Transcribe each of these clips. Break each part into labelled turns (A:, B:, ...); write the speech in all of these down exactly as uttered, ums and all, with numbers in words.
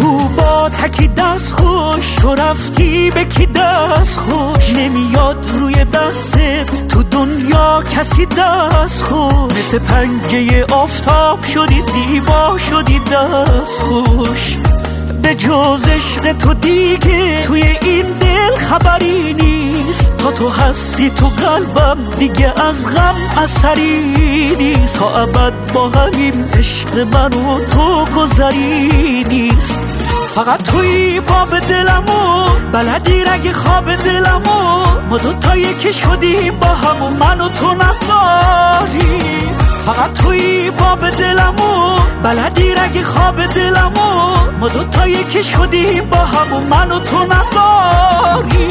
A: کو با تکی دست خوش، تو رفتی به کی دست خوش، نمیاد روی دستت تو دنیا کسی دست خوش، مثل پنجه آفتاب شدی زیبا شدی دست خوش. به جز عشق تو دیگه توی این دل خبری نیست، تا تو هستی تو قلبم دیگه از غم اثری نیست، تا ابد با همین عشق من و تو گذری نیست. فقط توی باب دلمو بلدی رگ خواب دلمو، ما دوتایی که شدیم با هم و من و تو نداری. فقط توی باب دلمو بلدی رگ خواب دلمو، ما دوتایی که شدیم با هم و من و تو نداری.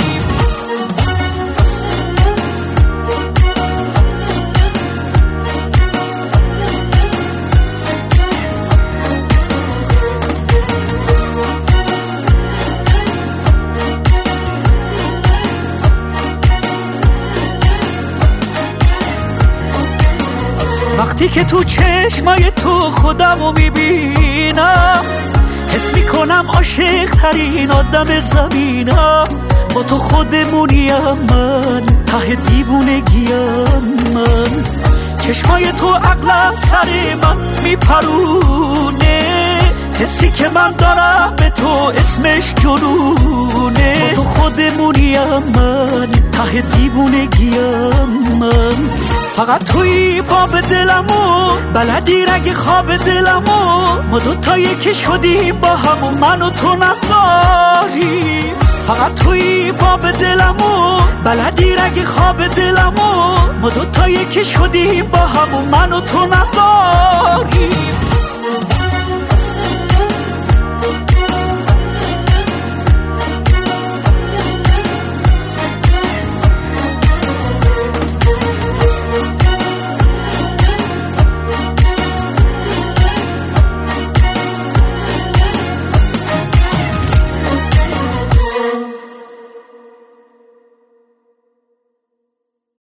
A: وقتی که تو چشمای تو خودمو میبینم، حس میکنم عاشق ترین آدم زمینم. با تو خودمونیم من، ته دیوونگیم من، چشمای تو عقلم سر من میپرونه، حسی که من دارم به تو اسمش جنونه. با تو خودمونیم من، ته دیوونگیم من، فقط توی باب دلمو بلدی رگ خواب دلمو، ما دوتایی که شدیم با هم و من و تو نداری. فقط توی باب دلمو بلدی رگ خواب دلمو، ما دوتایی که شدیم با هم و من و تو نداری.